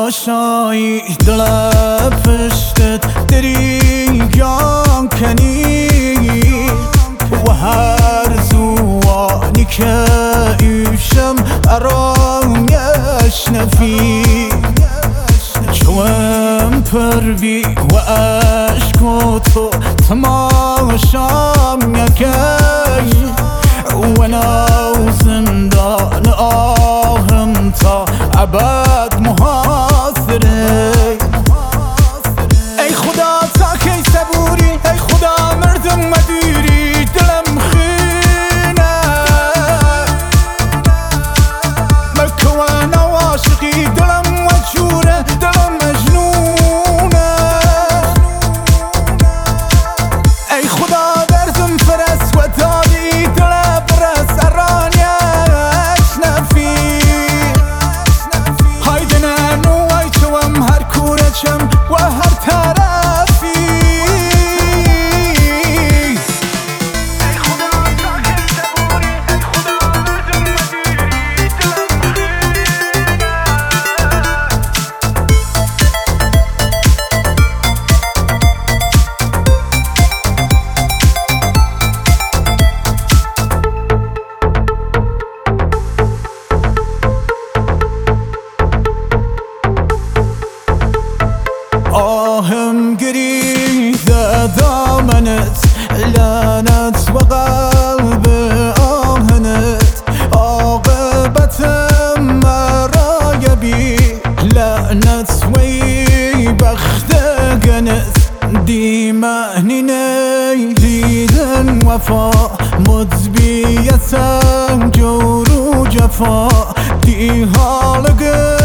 تماشایی دل پشتت دریگان کنی و هر زوانی که ایشم ارانیش نفی چوم پروی و عشق و تو تماشام یکی و نو زندان آهم تا ابد محاصره ای خدا تا کی صبوری ای خدا مردم مدیری دلم خینه مکوانه و عاشقی دلم وجوره دلم مجنونه ای خدا دردم فرس و دادی دل برس ارانیش نفی هایده ننو ای چوم هر کوره چم و هر طرفی ای خدا تا کی صبوری ای خدا مردم مدیری دلم آهم گریزه دامنت لعنت و قلب آهنت عاقبتم مرای بی لعنت وی بخت گنت دی معنی نیدن وفا مدبیتم جور و جفا دی حال